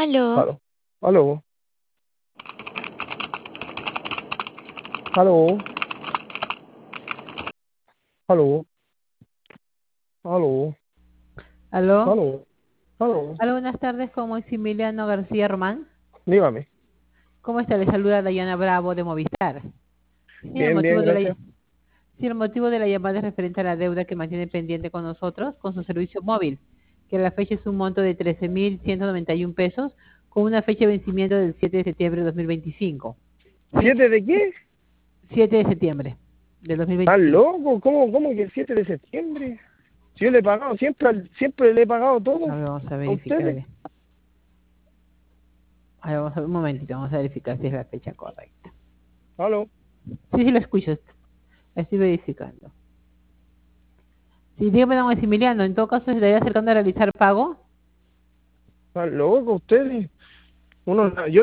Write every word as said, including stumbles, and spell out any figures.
Aló, Aló, aló, aló, aló, aló, Aló, aló, aló, aló, buenas tardes, con Maximiliano García Román. dígame. ¿Cómo está? Le saluda Dayana Bravo de Movistar. Sí, el Bien, bien, motivo de la, gracias. sí, el motivo de la llamada es referente a la deuda que mantiene pendiente con nosotros, con su servicio móvil, que a la fecha es un monto de trece mil ciento noventa y uno pesos, con una fecha de vencimiento del siete de septiembre de dos mil veinticinco. ¿Sí? ¿Siete de qué? siete de septiembre del ¿Estás dos mil veinticinco. loco? ¿Cómo, cómo que el siete de septiembre? Si yo le he pagado, siempre, al- siempre le he pagado todo A ver, vamos a a verificar. ustedes. A ver, vamos a ver, un momentito, vamos a verificar si es la fecha correcta. Aló, Sí, sí, lo escucho. Estoy verificando. Sí, dígame, don Maximiliano, en todo caso, ¿se estaría acercando a realizar pago? ¿estás loco ustedes? Uno, yo